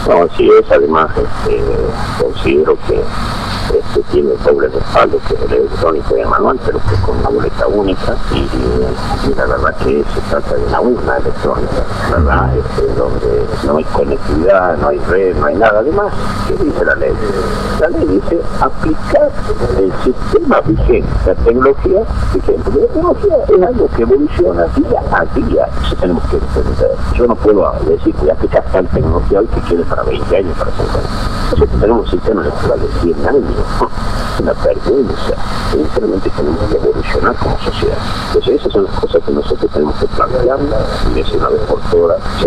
No, así es. Además, considero que tiene doble respaldo, que es el electrónico y el manual, pero que con una boleta única, y la verdad que se trata de una urna electrónica, ¿verdad? Donde no hay conectividad, no hay red, no hay nada. Además, ¿qué dice la ley? La ley dice aplicar el sistema vigente, la tecnología vigente. La tecnología es algo que evoluciona día a día, eso tenemos que entender. Yo no puedo decir que aplicar tal tecnología hoy que quede para 20 años, para 50 años. Nosotros tenemos un sistema electoral de 100 años, una vergüenza. Sinceramente tenemos que evolucionar como sociedad. Entonces esas son las cosas que nosotros tenemos que plantear y decir una vez por todas.